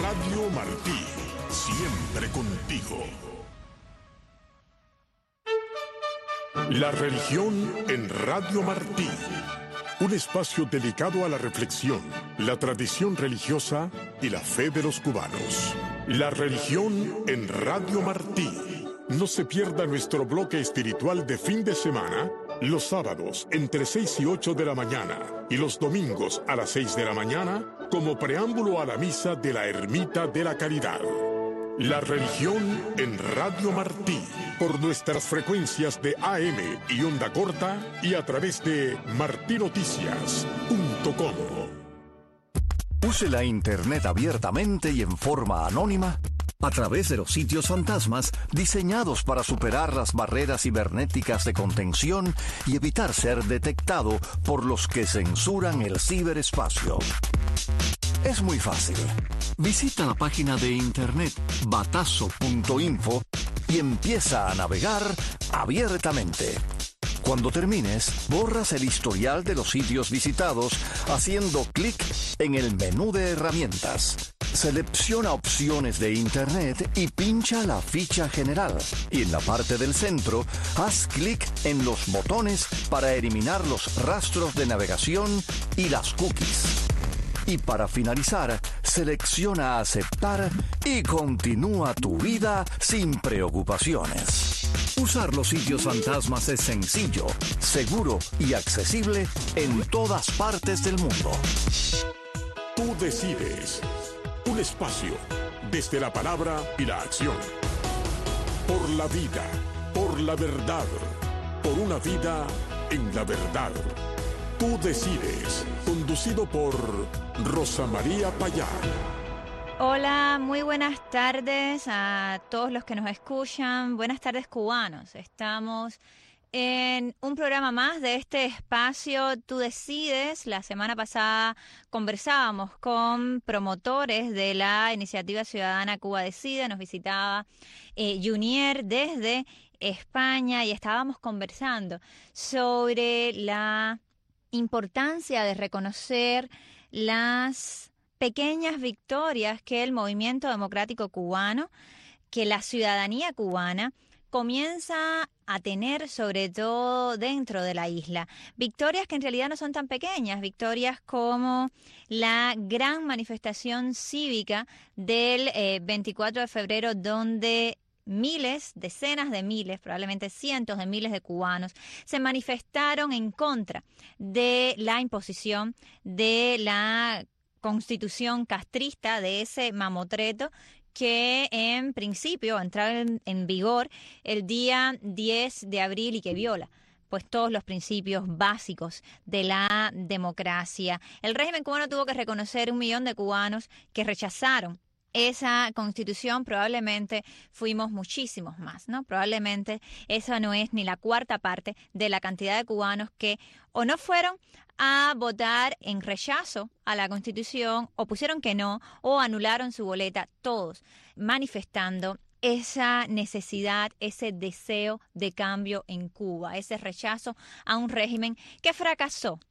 Radio Martí, siempre contigo. La religión en Radio Martí. Un espacio dedicado a la reflexión, la tradición religiosa y la fe de los cubanos. La religión en Radio Martí. No se pierda nuestro bloque espiritual de fin de semana, los sábados entre 6 y 8 de la mañana y los domingos a las 6 de la mañana, como preámbulo a la misa de la Ermita de la Caridad. La religión en Radio Martí, por nuestras frecuencias de AM y onda corta y a través de martinoticias.com. Use la Internet abiertamente y en forma anónima a través de los sitios fantasmas diseñados para superar las barreras cibernéticas de contención y evitar ser detectado por los que censuran el ciberespacio. Es muy fácil. Visita la página de internet batazo.info y empieza a navegar abiertamente. Cuando termines, borras el historial de los sitios visitados haciendo clic en el menú de herramientas. Selecciona opciones de Internet y pincha la ficha general. Y en la parte del centro, haz clic en los botones para eliminar los rastros de navegación y las cookies. Y para finalizar, selecciona aceptar y continúa tu vida sin preocupaciones. Usar los sitios fantasmas es sencillo, seguro y accesible en todas partes del mundo. Tú decides. Un espacio desde la palabra y la acción. Por la vida, por la verdad, por una vida en la verdad. Tú decides, conducido por Rosa María Payá. Hola, muy buenas tardes a todos los que nos escuchan. Buenas tardes, cubanos. Estamos en un programa más de este espacio Tú Decides. La semana pasada conversábamos con promotores de la iniciativa ciudadana Cuba Decide. Nos visitaba Junier desde España y estábamos conversando sobre la importancia de reconocer las pequeñas victorias que el movimiento democrático cubano, que la ciudadanía cubana comienza a tener, sobre todo dentro de la isla. Victorias que en realidad no son tan pequeñas, victorias como la gran manifestación cívica del 24 de febrero, donde miles, decenas de miles, probablemente cientos de miles de cubanos se manifestaron en contra de la imposición de la constitución castrista, de ese mamotreto que en principio entraba en vigor el día 10 de abril y que viola pues todos los principios básicos de la democracia. El régimen cubano tuvo que reconocer 1 millón de cubanos que rechazaron esa constitución. Probablemente fuimos muchísimos más, ¿no? Probablemente esa no es ni la cuarta parte de la cantidad de cubanos que o no fueron a votar en rechazo a la Constitución, o pusieron que no, o anularon su boleta, todos manifestando esa necesidad, ese deseo de cambio en Cuba, ese rechazo a un régimen que fracasó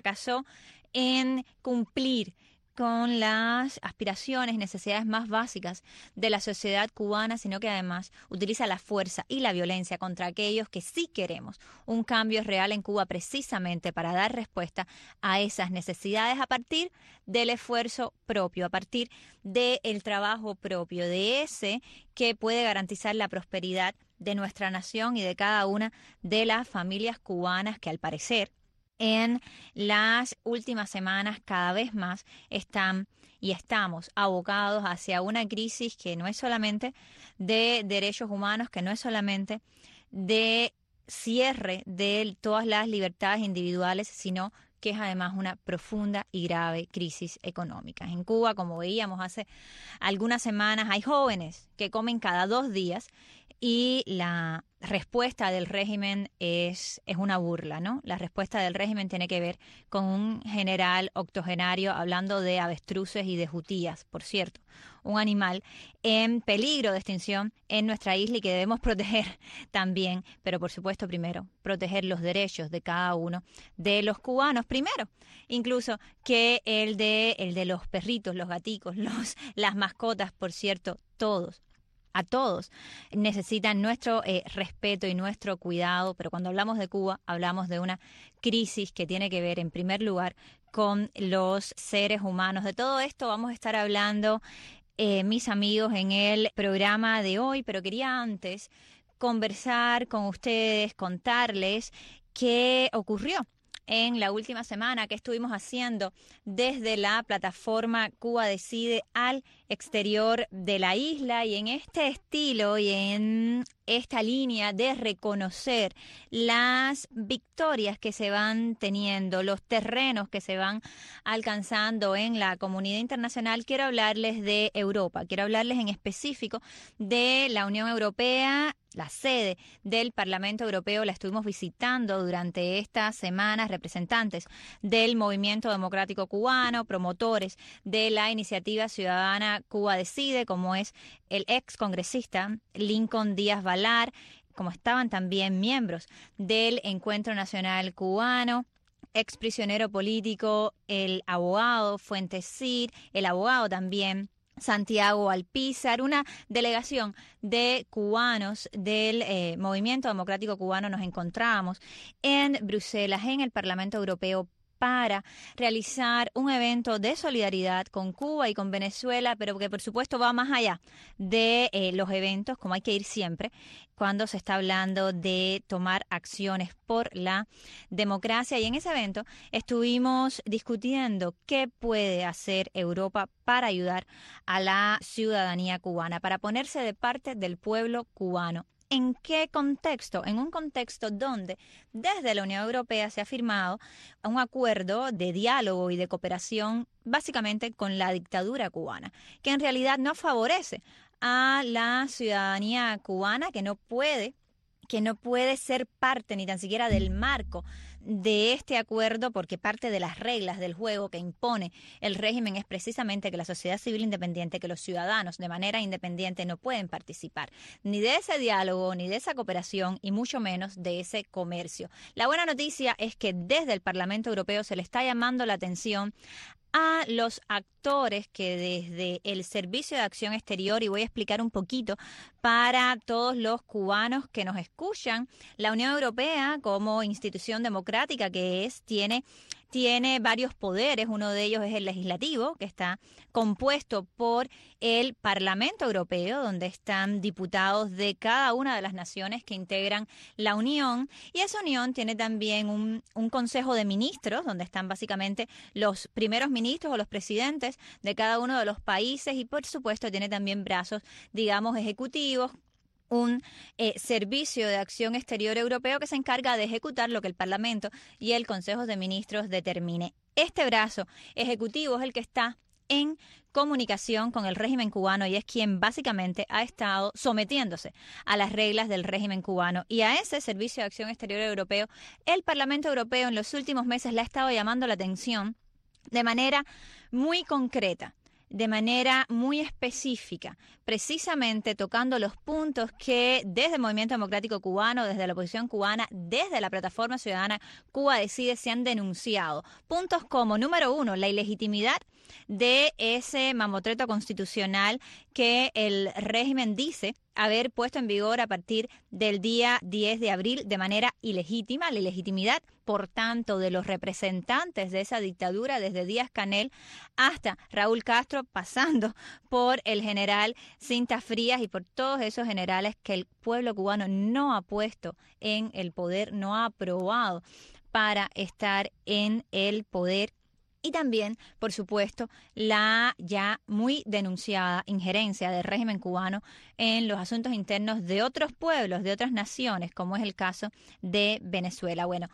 en cumplir con las aspiraciones y necesidades más básicas de la sociedad cubana, sino que además utiliza la fuerza y la violencia contra aquellos que sí queremos un cambio real en Cuba, precisamente para dar respuesta a esas necesidades a partir del esfuerzo propio, a partir del trabajo propio, de ese que puede garantizar la prosperidad de nuestra nación y de cada una de las familias cubanas que, al parecer, en las últimas semanas cada vez más están y estamos abocados hacia una crisis que no es solamente de derechos humanos, que no es solamente de cierre de todas las libertades individuales, sino que es además una profunda y grave crisis económica. En Cuba, como veíamos hace algunas semanas, hay jóvenes que comen cada 2 días y la respuesta del régimen es una burla, ¿no? La respuesta del régimen tiene que ver con un general octogenario hablando de avestruces y de jutías, por cierto, un animal en peligro de extinción en nuestra isla y que debemos proteger también, pero por supuesto primero proteger los derechos de cada uno de los cubanos, primero incluso que el de los perritos, los gaticos, las mascotas, por cierto, a todos necesitan nuestro respeto y nuestro cuidado, pero cuando hablamos de Cuba hablamos de una crisis que tiene que ver en primer lugar con los seres humanos. De todo esto vamos a estar hablando, mis amigos, en el programa de hoy, pero quería antes conversar con ustedes, contarles qué ocurrió en la última semana, que estuvimos haciendo desde la plataforma Cuba Decide al exterior de la isla, y en este estilo y en esta línea de reconocer las victorias que se van teniendo, los terrenos que se van alcanzando en la comunidad internacional, quiero hablarles de Europa, quiero hablarles en específico de la Unión Europea. La sede del Parlamento Europeo la estuvimos visitando durante estas semanas representantes del Movimiento Democrático Cubano, promotores de la iniciativa ciudadana Cuba Decide, como es el ex congresista Lincoln Díaz Balar, como estaban también miembros del Encuentro Nacional Cubano, ex prisionero político, el abogado Fuentes Cid, el abogado también Santiago Alpizar, una delegación de cubanos del Movimiento Democrático Cubano. Nos encontramos en Bruselas, en el Parlamento Europeo, para realizar un evento de solidaridad con Cuba y con Venezuela, pero que por supuesto va más allá de los eventos, como hay que ir siempre cuando se está hablando de tomar acciones por la democracia. Y en ese evento estuvimos discutiendo qué puede hacer Europa para ayudar a la ciudadanía cubana, para ponerse de parte del pueblo cubano. ¿En qué contexto? En un contexto donde desde la Unión Europea se ha firmado un acuerdo de diálogo y de cooperación básicamente con la dictadura cubana, que en realidad no favorece a la ciudadanía cubana, que no puede ser parte ni tan siquiera del marco de este acuerdo, porque parte de las reglas del juego que impone el régimen es precisamente que la sociedad civil independiente, que los ciudadanos de manera independiente no pueden participar ni de ese diálogo, ni de esa cooperación, y mucho menos de ese comercio. La buena noticia es que desde el Parlamento Europeo se le está llamando la atención a los actores que desde el Servicio de Acción Exterior, y voy a explicar un poquito para todos los cubanos que nos escuchan, la Unión Europea como institución democrática que es, tiene varios poderes. Uno de ellos es el legislativo, que está compuesto por el Parlamento Europeo, donde están diputados de cada una de las naciones que integran la Unión, y esa Unión tiene también un Consejo de Ministros, donde están básicamente los primeros ministros o los presidentes de cada uno de los países, y por supuesto tiene también brazos, digamos, ejecutivos, un servicio de acción exterior europeo que se encarga de ejecutar lo que el Parlamento y el Consejo de Ministros determine. Este brazo ejecutivo es el que está en comunicación con el régimen cubano y es quien básicamente ha estado sometiéndose a las reglas del régimen cubano. Y a ese Servicio de Acción Exterior Europeo, el Parlamento Europeo en los últimos meses le ha estado llamando la atención de manera muy concreta, de manera muy específica, precisamente tocando los puntos que desde el Movimiento Democrático Cubano, desde la oposición cubana, desde la Plataforma Ciudadana Cuba Decide se han denunciado. Puntos como, número 1, la ilegitimidad de ese mamotreto constitucional que el régimen dice haber puesto en vigor a partir del día 10 de abril de manera ilegítima, la ilegitimidad, por tanto, de los representantes de esa dictadura, desde Díaz-Canel hasta Raúl Castro, pasando por el general Cinta Frías y por todos esos generales que el pueblo cubano no ha puesto en el poder, no ha aprobado para estar en el poder. Y también, por supuesto, la ya muy denunciada injerencia del régimen cubano en los asuntos internos de otros pueblos, de otras naciones, como es el caso de Venezuela. Bueno,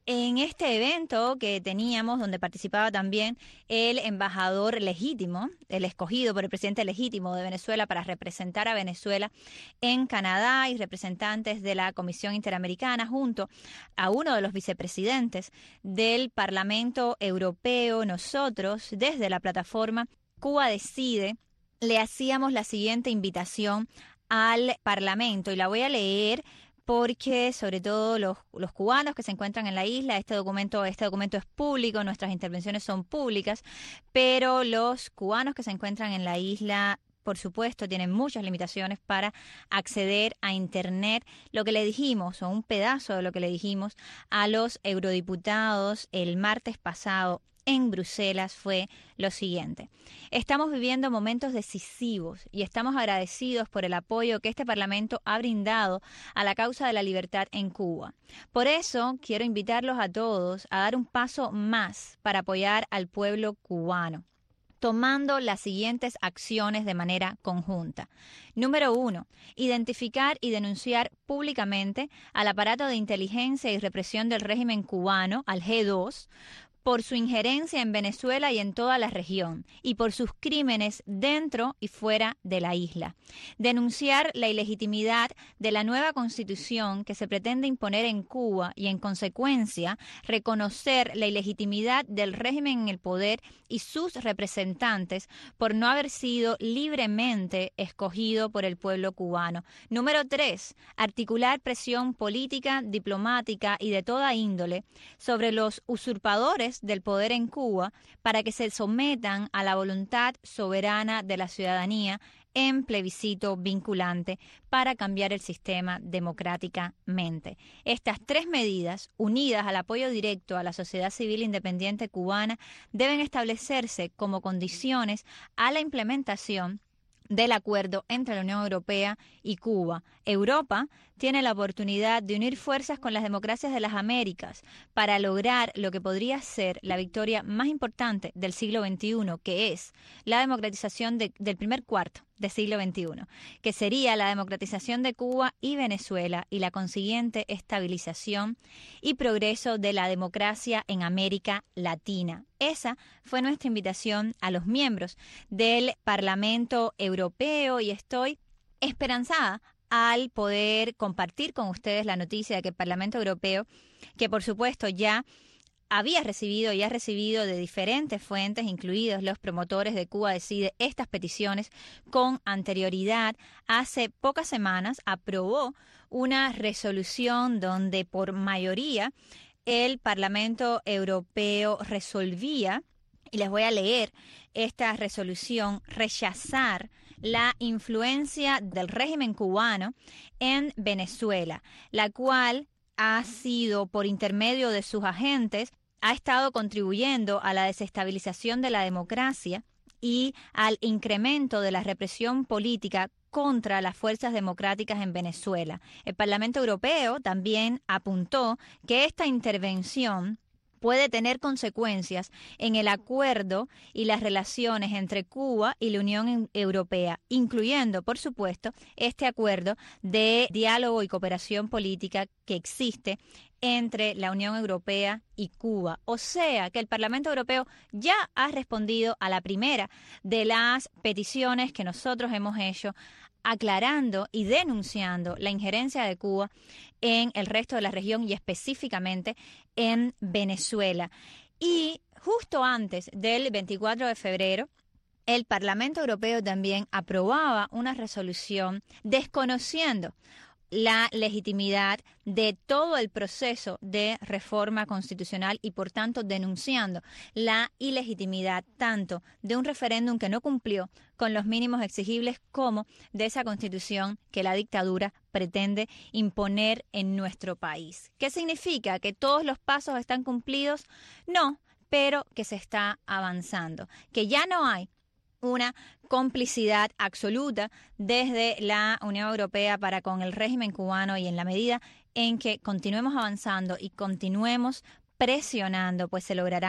En este evento que teníamos, donde participaba también el embajador legítimo, el escogido por el presidente legítimo de Venezuela para representar a Venezuela en Canadá, y representantes de la Comisión Interamericana, junto a uno de los vicepresidentes del Parlamento Europeo, nosotros, desde la plataforma Cuba Decide, le hacíamos la siguiente invitación al Parlamento, y la voy a leer porque sobre todo los cubanos que se encuentran en la isla, este documento es público, nuestras intervenciones son públicas, pero los cubanos que se encuentran en la isla, por supuesto, tienen muchas limitaciones para acceder a Internet. Lo que le dijimos, o un pedazo de lo que le dijimos a los eurodiputados el martes pasado en Bruselas, fue lo siguiente: estamos viviendo momentos decisivos y estamos agradecidos por el apoyo que este Parlamento ha brindado a la causa de la libertad en Cuba. Por eso quiero invitarlos a todos a dar un paso más para apoyar al pueblo cubano, tomando las siguientes acciones de manera conjunta. Número 1, identificar y denunciar públicamente al aparato de inteligencia y represión del régimen cubano, al G2, por su injerencia en Venezuela y en toda la región, y por sus crímenes dentro y fuera de la isla. Denunciar la ilegitimidad de la nueva constitución que se pretende imponer en Cuba y, en consecuencia, reconocer la ilegitimidad del régimen en el poder y sus representantes por no haber sido libremente escogido por el pueblo cubano. Número 3, articular presión política, diplomática y de toda índole sobre los usurpadores del poder en Cuba para que se sometan a la voluntad soberana de la ciudadanía en plebiscito vinculante para cambiar el sistema democráticamente. Estas 3 medidas, unidas al apoyo directo a la sociedad civil independiente cubana, deben establecerse como condiciones a la implementación del acuerdo entre la Unión Europea y Cuba. Europa tiene la oportunidad de unir fuerzas con las democracias de las Américas para lograr lo que podría ser la victoria más importante del siglo XXI, que es la democratización del primer cuarto del siglo XXI, que sería la democratización de Cuba y Venezuela y la consiguiente estabilización y progreso de la democracia en América Latina. Esa fue nuestra invitación a los miembros del Parlamento Europeo, y estoy esperanzada al poder compartir con ustedes la noticia de que el Parlamento Europeo, que por supuesto ya había recibido y ha recibido de diferentes fuentes, incluidos los promotores de Cuba Decide, estas peticiones con anterioridad, hace pocas semanas aprobó una resolución donde por mayoría el Parlamento Europeo resolvía, y les voy a leer esta resolución, rechazar la influencia del régimen cubano en Venezuela, la cual ha sido, por intermedio de sus agentes, ha estado contribuyendo a la desestabilización de la democracia y al incremento de la represión política contra las fuerzas democráticas en Venezuela. El Parlamento Europeo también apuntó que esta intervención puede tener consecuencias en el acuerdo y las relaciones entre Cuba y la Unión Europea, incluyendo, por supuesto, este acuerdo de diálogo y cooperación política que existe entre la Unión Europea y Cuba. O sea que el Parlamento Europeo ya ha respondido a la primera de las peticiones que nosotros hemos hecho, aclarando y denunciando la injerencia de Cuba en el resto de la región y específicamente en Venezuela. Y justo antes del 24 de febrero, el Parlamento Europeo también aprobaba una resolución desconociendo la legitimidad de todo el proceso de reforma constitucional y, por tanto, denunciando la ilegitimidad tanto de un referéndum que no cumplió con los mínimos exigibles como de esa constitución que la dictadura pretende imponer en nuestro país. ¿Qué significa? ¿Que todos los pasos están cumplidos? No, pero que se está avanzando, que ya no hay una complicidad absoluta desde la Unión Europea para con el régimen cubano, y en la medida en que continuemos avanzando y continuemos presionando, pues se lograrán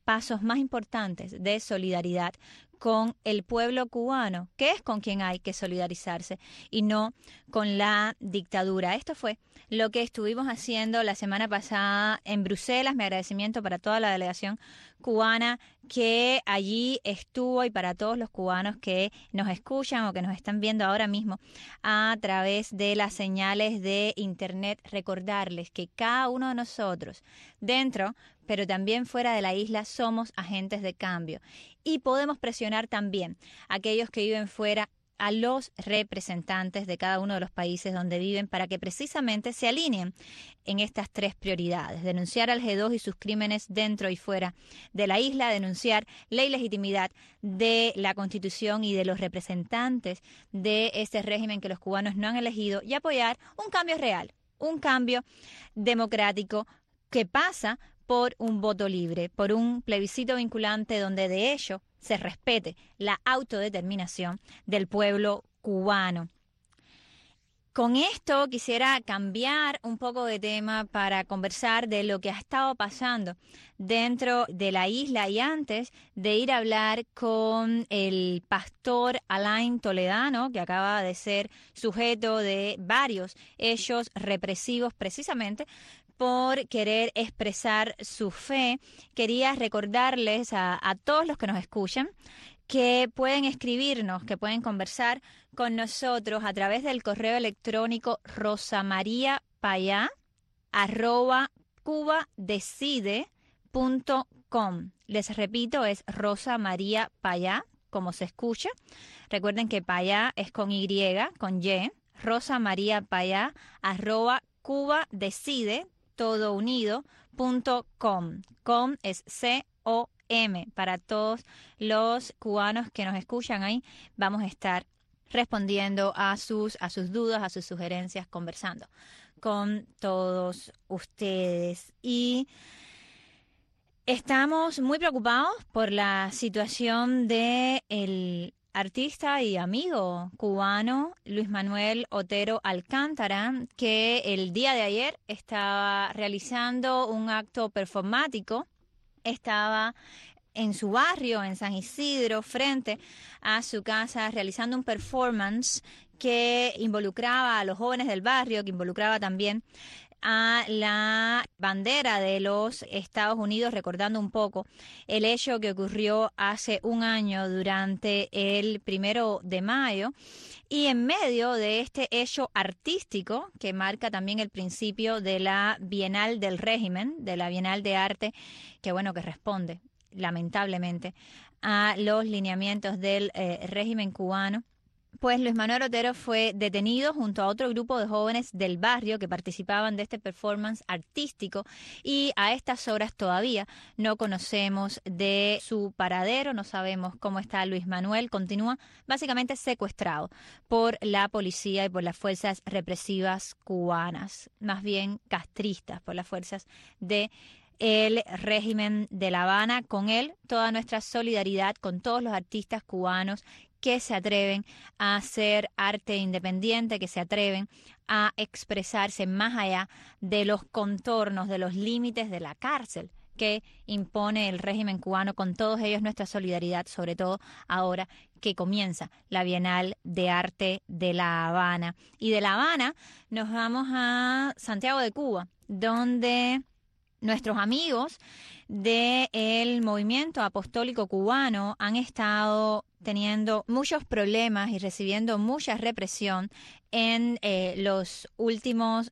pasos más importantes de solidaridad con el pueblo cubano, que es con quien hay que solidarizarse y no con la dictadura. Esto fue lo que estuvimos haciendo la semana pasada en Bruselas. Mi agradecimiento para toda la delegación cubana que allí estuvo y para todos los cubanos que nos escuchan o que nos están viendo ahora mismo a través de las señales de internet. Recordarles que cada uno de nosotros, dentro pero también fuera de la isla, somos agentes de cambio y podemos presionar también a aquellos que viven fuera, a los representantes de cada uno de los países donde viven, para que precisamente se alineen en estas 3 prioridades: denunciar al G2 y sus crímenes dentro y fuera de la isla, denunciar la ilegitimidad de la Constitución y de los representantes de este régimen que los cubanos no han elegido, y apoyar un cambio real, un cambio democrático que pasa por un voto libre, por un plebiscito vinculante donde de hecho se respete la autodeterminación del pueblo cubano. Con esto quisiera cambiar un poco de tema para conversar de lo que ha estado pasando dentro de la isla, y antes de ir a hablar con el pastor Alain Toledano, que acaba de ser sujeto de varios hechos represivos precisamente por querer expresar su fe, quería recordarles a todos los que nos escuchan que pueden escribirnos, que pueden conversar con nosotros a través del correo electrónico rosamariapaya@cubadecide.com. Les repito, es rosamariapaya, como se escucha. Recuerden que Paya es con Y, con Y. rosamariapaya@cubadecide, todo unido, .com. Com es C-O-M. Para todos los cubanos que nos escuchan ahí, vamos a estar respondiendo a sus dudas, a sus sugerencias, conversando con todos ustedes. Y estamos muy preocupados por la situación de el artista y amigo cubano Luis Manuel Otero Alcántara, que el día de ayer estaba realizando un acto performático. Estaba en su barrio, en San Isidro, frente a su casa, realizando un performance que involucraba a los jóvenes del barrio, que involucraba también a la bandera de los Estados Unidos, recordando un poco el hecho que ocurrió hace un año durante el 1 de mayo. Y en medio de este hecho artístico que marca también el principio de la Bienal del Régimen, de la Bienal de Arte, que responde lamentablemente a los lineamientos del régimen cubano, pues Luis Manuel Otero fue detenido junto a otro grupo de jóvenes del barrio que participaban de este performance artístico, y a estas horas todavía no conocemos de su paradero, no sabemos cómo está Luis Manuel. Continúa básicamente secuestrado por la policía y por las fuerzas represivas cubanas, más bien castristas, por las fuerzas de el régimen de La Habana. Con él, toda nuestra solidaridad con todos los artistas cubanos que se atreven a hacer arte independiente, que se atreven a expresarse más allá de los contornos, de los límites de la cárcel que impone el régimen cubano. Con todos ellos nuestra solidaridad, sobre todo ahora que comienza la Bienal de Arte de La Habana. Y de La Habana nos vamos a Santiago de Cuba, donde nuestros amigos del movimiento apostólico cubano han estado teniendo muchos problemas y recibiendo mucha represión en los últimos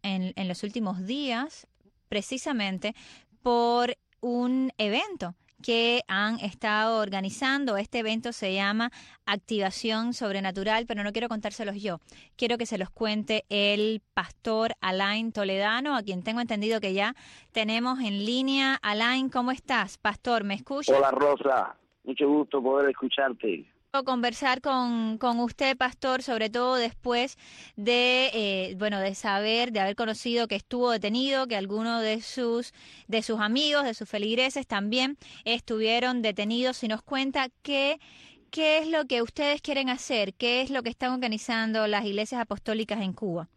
días, precisamente por un evento que han estado organizando. Este evento se llama Activación Sobrenatural, pero no quiero contárselos yo. Quiero que se los cuente el pastor Alain Toledano, a quien tengo entendido que ya tenemos en línea. Alain, ¿cómo estás? Pastor, ¿me escuchas? Hola, Rosa. Mucho gusto poder escucharte. Conversar con usted, pastor, sobre todo después de saber, de haber conocido que estuvo detenido, que algunos de sus amigos, de sus feligreses también estuvieron detenidos. Y nos cuenta qué es lo que ustedes quieren hacer, qué es lo que están organizando las iglesias apostólicas en Cuba.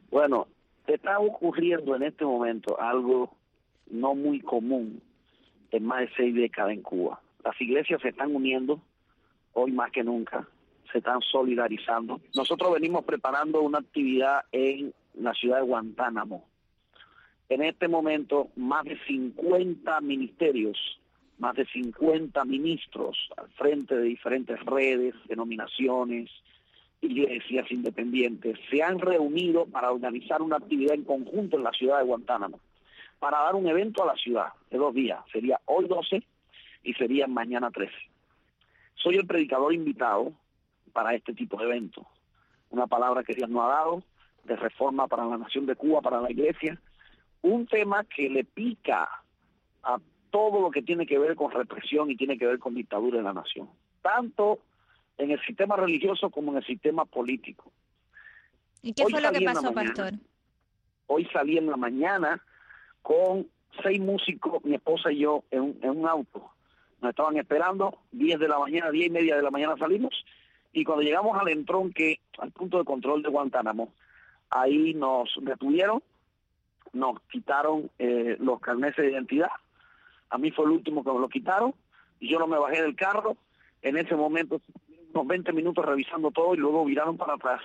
Bueno, está ocurriendo en este momento algo no muy común en más de 6 décadas en Cuba. Las iglesias se están uniendo hoy más que nunca, se están solidarizando. Nosotros venimos preparando una actividad en la ciudad de Guantánamo. En este momento, más de 50 ministerios, más de 50 ministros al frente de diferentes redes, denominaciones, iglesias independientes, se han reunido para organizar una actividad en conjunto en la ciudad de Guantánamo, para dar un evento a la ciudad de 2 días. Sería hoy 12 y sería mañana 13. Soy el predicador invitado para este tipo de evento. Una palabra que Dios nos ha dado de reforma para la nación de Cuba, para la iglesia. Un tema que le pica a todo lo que tiene que ver con represión y tiene que ver con dictadura en la nación. Tanto en el sistema religioso como en el sistema político. ¿Y qué fue lo que pasó, pastor? Hoy salí en la mañana con 6 músicos, mi esposa y yo, en un auto. Nos estaban esperando, 10 de la mañana, 10 y media de la mañana salimos, y cuando llegamos al entronque, al punto de control de Guantánamo, ahí nos detuvieron, nos quitaron los carnets de identidad. A mí fue el último que me lo quitaron, y yo no me bajé del carro. En ese momento, unos 20 minutos revisando todo, y luego viraron para atrás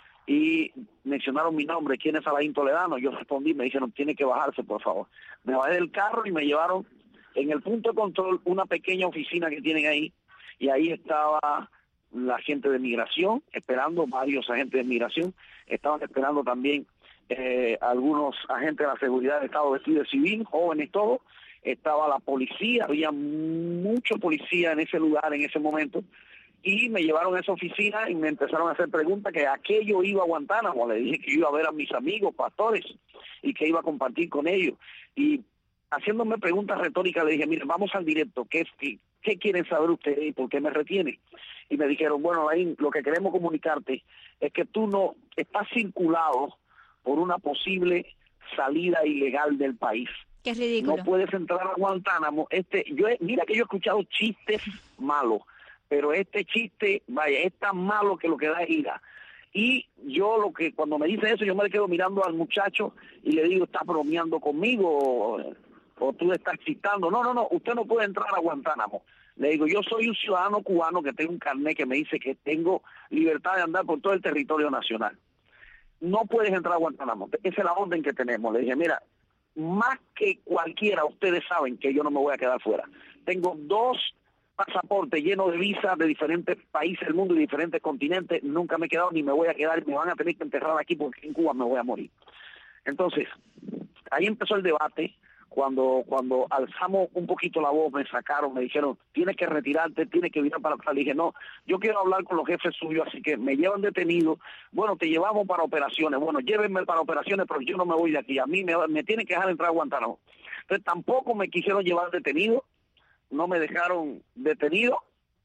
y mencionaron mi nombre, ¿quién es Alain Toledano? Yo respondí, me dijeron, tiene que bajarse, por favor. Me bajé del carro y me llevaron en el punto de control, una pequeña oficina que tienen ahí, y ahí estaba la gente de migración, esperando, varios agentes de migración, estaban esperando también algunos agentes de la seguridad del Estado vestidos de civil, jóvenes todos, estaba la policía, había mucho policía en ese lugar en ese momento, y me llevaron a esa oficina y me empezaron a hacer preguntas que a qué yo iba a Guantánamo. Le dije que iba a ver a mis amigos pastores y que iba a compartir con ellos, y haciéndome preguntas retóricas le dije, mire, vamos al directo, ¿qué quieren saber ustedes y por qué me retienen? Y me dijeron, bueno, Alain, lo que queremos comunicarte es que tú no estás vinculado por una posible salida ilegal del país. Qué ridículo. No puedes entrar a Guantánamo. Mira que yo he escuchado chistes malos, pero este chiste, vaya, es tan malo que lo que da es ira. Y yo cuando me dice eso, yo me quedo mirando al muchacho y le digo, ¿estás bromeando conmigo o tú estás chistando? No, usted no puede entrar a Guantánamo. Le digo, yo soy un ciudadano cubano que tengo un carnet que me dice que tengo libertad de andar por todo el territorio nacional. No puedes entrar a Guantánamo. Esa es la orden que tenemos. Le dije, mira, más que cualquiera, ustedes saben que yo no me voy a quedar fuera. Tengo 2 pasaportes llenos de visas de diferentes países del mundo y diferentes continentes. Nunca me he quedado ni me voy a quedar. Me van a tener que enterrar aquí porque en Cuba me voy a morir. Entonces, ahí empezó el debate. Cuando alzamos un poquito la voz, me sacaron, me dijeron, tienes que retirarte, tienes que virar para atrás. Le dije, no, yo quiero hablar con los jefes suyos, así que me llevan detenido. Bueno, te llevamos para operaciones. Bueno, llévenme para operaciones, pero yo no me voy de aquí. A mí me tienen que dejar entrar a Guantánamo. Entonces tampoco me quisieron llevar detenido, no me dejaron detenido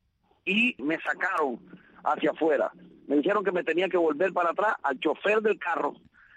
y me sacaron hacia afuera. Me dijeron que me tenía que volver para atrás. Al chofer del carro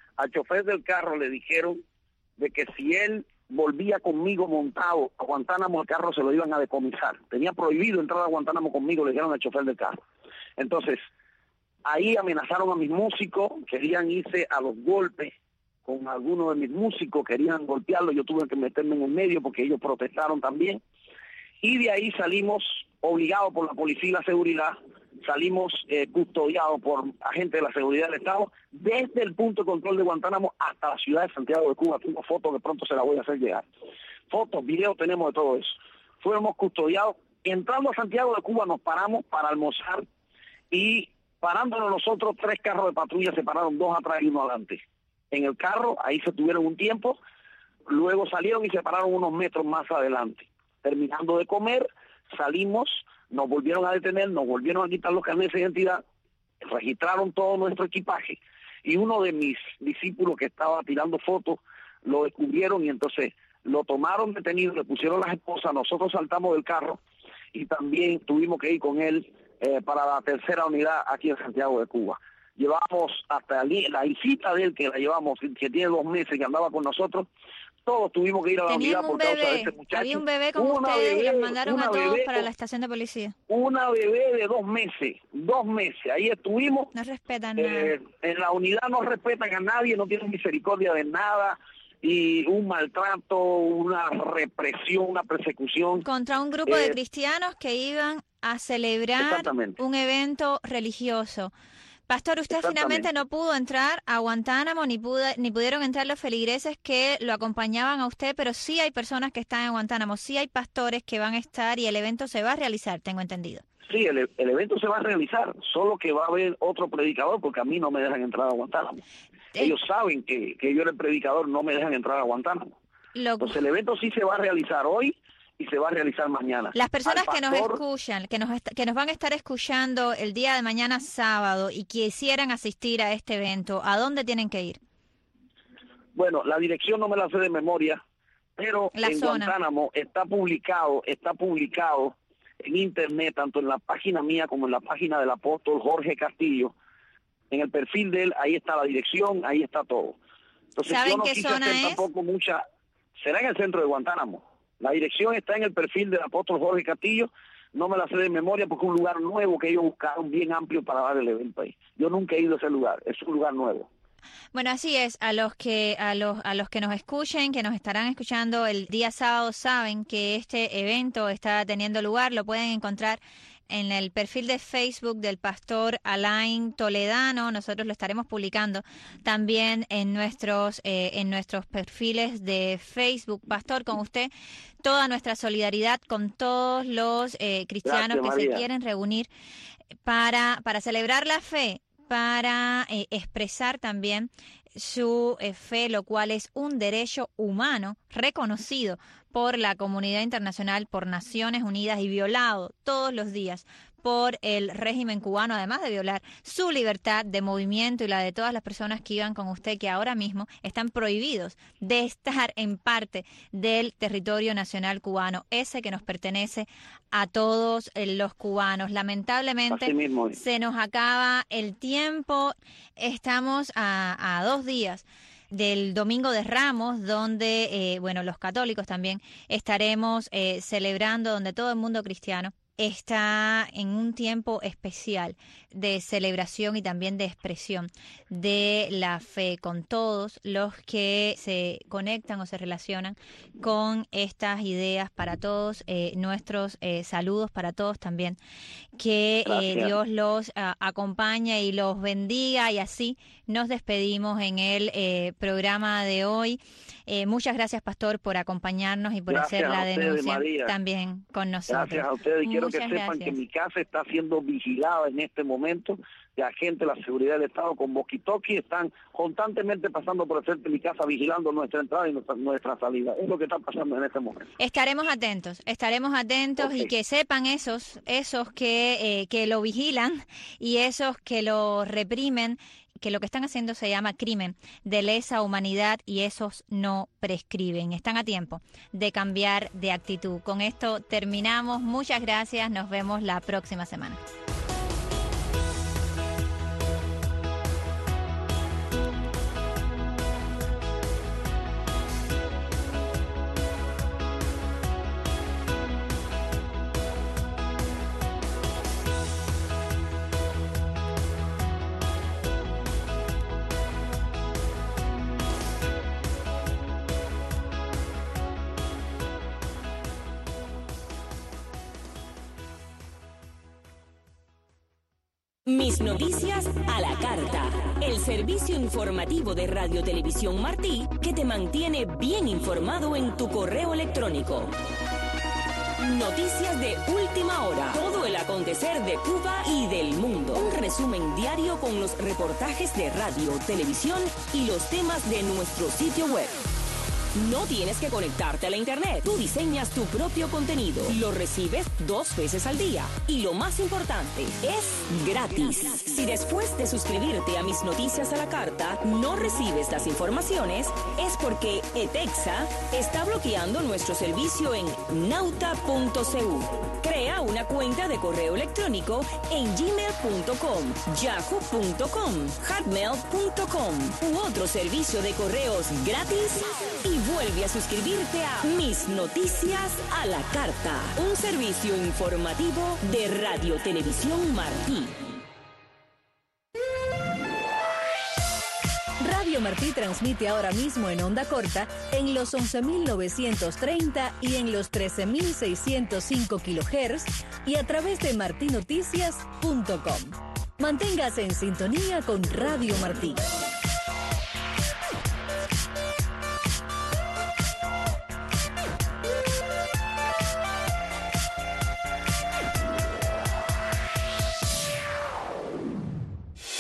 le dijeron de que si él volvía conmigo montado a Guantánamo, el carro se lo iban a decomisar. Tenía prohibido entrar a Guantánamo conmigo, le dijeron al chofer del carro. Entonces, ahí amenazaron a mis músicos, querían irse a los golpes con algunos de mis músicos, querían golpearlo, yo tuve que meterme en el medio porque ellos protestaron también. Y de ahí salimos obligados por la policía y la seguridad, salimos custodiados por agentes de la seguridad del Estado, desde el punto de control de Guantánamo hasta la ciudad de Santiago de Cuba. Tengo fotos que pronto se las voy a hacer llegar. Fotos, videos, tenemos de todo eso. Fuimos custodiados. Entrando a Santiago de Cuba nos paramos para almorzar y parándonos nosotros, 3 carros de patrulla se pararon, 2 atrás y 1 adelante. En el carro, ahí se tuvieron un tiempo, luego salieron y se pararon unos metros más adelante. Terminando de comer, salimos, nos volvieron a detener, nos volvieron a quitar los carnets de identidad, registraron todo nuestro equipaje y uno de mis discípulos que estaba tirando fotos lo descubrieron y entonces lo tomaron detenido, le pusieron las esposas, nosotros saltamos del carro y también tuvimos que ir con él para la 3ª unidad aquí en Santiago de Cuba. Llevamos hasta la hijita de él, que la llevamos, que tiene 2 meses, que andaba con nosotros. Todos tuvimos que ir a la unidad por causa de este muchacho. Había un bebé con ustedes y los mandaron a todos para la estación de policía. Una bebé de 2 meses, 2 meses. Ahí estuvimos. No respetan nada. En la unidad no respetan a nadie, no tienen misericordia de nada. y un maltrato, una represión, una persecución. Contra un grupo de cristianos que iban a celebrar un evento religioso. Pastor, usted finalmente no pudo entrar a Guantánamo, ni pudieron entrar los feligreses que lo acompañaban a usted, pero sí hay personas que están en Guantánamo, sí hay pastores que van a estar y el evento se va a realizar, tengo entendido. Sí, el evento se va a realizar, solo que va a haber otro predicador porque a mí no me dejan entrar a Guantánamo. Ellos saben que yo era el predicador, no me dejan entrar a Guantánamo. Entonces el evento sí se va a realizar hoy y se va a realizar mañana. Las personas que nos escuchan, que nos van a estar escuchando el día de mañana sábado y quisieran asistir a este evento, ¿a dónde tienen que ir? Bueno, la dirección no me la sé de memoria, pero en Guantánamo está publicado en internet, tanto en la página mía como en la página del apóstol Jorge Castillo. En el perfil de él, ahí está la dirección, ahí está todo. Entonces, ¿saben yo no qué quise zona hacer es? Tampoco mucha. Será en el centro de Guantánamo. La dirección está en el perfil del apóstol Jorge Castillo. No me la sé de memoria porque es un lugar nuevo que ellos buscaron bien amplio para dar el evento ahí. Yo nunca he ido a ese lugar, es un lugar nuevo. Bueno, así es. A los que nos escuchen, que nos estarán escuchando el día sábado, saben que este evento está teniendo lugar. Lo pueden encontrar en el perfil de Facebook del pastor Alain Toledano. Nosotros lo estaremos publicando también en nuestros perfiles de Facebook. Pastor, con usted toda nuestra solidaridad con todos los cristianos se quieren reunir para celebrar la fe, para expresar también su fe, lo cual es un derecho humano reconocido por la comunidad internacional, por Naciones Unidas y violado todos los días por el régimen cubano, además de violar su libertad de movimiento y la de todas las personas que iban con usted, que ahora mismo están prohibidos de estar en parte del territorio nacional cubano, ese que nos pertenece a todos los cubanos. Lamentablemente se nos acaba el tiempo, estamos a 2 días del Domingo de Ramos, donde, los católicos también estaremos celebrando, donde todo el mundo cristiano está en un tiempo especial de celebración y también de expresión de la fe con todos los que se conectan o se relacionan con estas ideas. Para todos nuestros saludos, para todos también, que Dios los acompañe y los bendiga, y así nos despedimos en el programa de hoy. Muchas gracias, Pastor, por acompañarnos y por hacer la denuncia también con nosotros. Gracias a ustedes, y quiero que sepan gracias. que mi casa está siendo vigilada en este momento. De agentes de la seguridad del Estado con walkie-talkie están constantemente pasando por el frente de mi casa vigilando nuestra entrada y nuestra salida. Es lo que está pasando en este momento. Estaremos atentos okay. Y que sepan esos que lo vigilan y esos que lo reprimen, que lo que están haciendo se llama crimen de lesa humanidad y esos no prescriben. Están a tiempo de cambiar de actitud. Con esto terminamos. Muchas gracias. Nos vemos la próxima semana. Mis noticias a la carta. El servicio informativo de Radio Televisión Martí que te mantiene bien informado en tu correo electrónico. Noticias de última hora. Todo el acontecer de Cuba y del mundo. Un resumen diario con los reportajes de radio, televisión y los temas de nuestro sitio web. No tienes que conectarte a la internet. Tú diseñas tu propio contenido. Lo recibes 2 veces al día. Y lo más importante, es gratis. Si después de suscribirte a Mis Noticias a la Carta no recibes las informaciones, es porque ETEXA está bloqueando nuestro servicio en nauta.cu. Crea una cuenta de correo electrónico en gmail.com, yahoo.com, hotmail.com u otro servicio de correos gratis y vuelve a suscribirte a Mis Noticias a la Carta, un servicio informativo de Radio Televisión Martí. Radio Martí transmite ahora mismo en onda corta en los 11.930 y en los 13.605 kHz y a través de martinoticias.com. Manténgase en sintonía con Radio Martí.